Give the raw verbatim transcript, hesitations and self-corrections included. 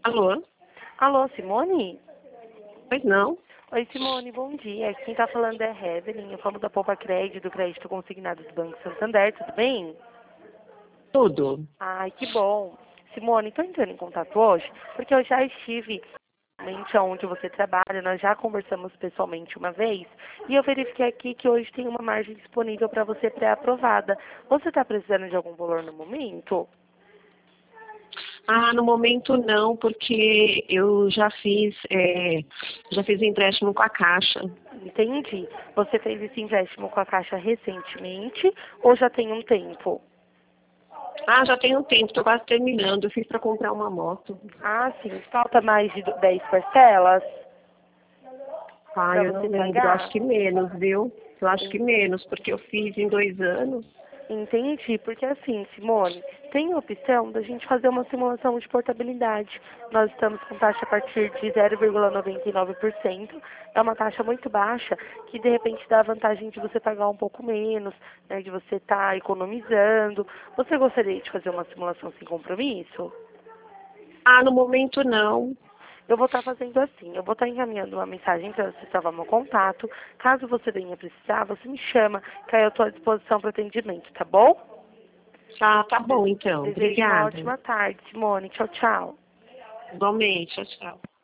Alô? Alô, Simone? Pois não? Oi, Simone, bom dia. Quem está falando é a Evelyn. Eu falo da Poupa Crédito, do Crédito Consignado do Banco Santander, tudo bem? Tudo. Ai, que bom. Simone, estou entrando em contato hoje porque eu já estive realmente onde você trabalha, nós já conversamos pessoalmente uma vez e eu verifiquei aqui que hoje tem uma margem disponível para você pré-aprovada. Você está precisando de algum valor no momento? Ah, no momento não, porque eu já fiz, é, já fiz empréstimo com a Caixa. Entendi. Você fez esse empréstimo com a Caixa recentemente ou já tem um tempo? Ah, já tem um tempo, estou quase terminando. Eu fiz para comprar uma moto. Ah, sim. Falta mais de dez parcelas Ah, para eu você não lembro, eu acho pagar? que menos, viu? Eu acho que En- menos, porque eu fiz em dois anos. Entendi, porque assim, Simone, tem a opção da gente fazer uma simulação de portabilidade. Nós estamos com taxa a partir de zero vírgula noventa e nove por cento. É uma taxa muito baixa, que de repente dá a vantagem de você pagar um pouco menos, né, de você estar economizando. Você gostaria de fazer uma simulação sem compromisso? Ah, no momento não. Eu vou estar fazendo assim, eu vou estar encaminhando uma mensagem para você salvar meu contato. Caso você venha precisar, você me chama, que aí eu estou à disposição para atendimento, tá bom? Ah, tá De- bom então. Desejo uma Obrigada. ótima tarde, Simone. Tchau, tchau. Igualmente, tchau, tchau.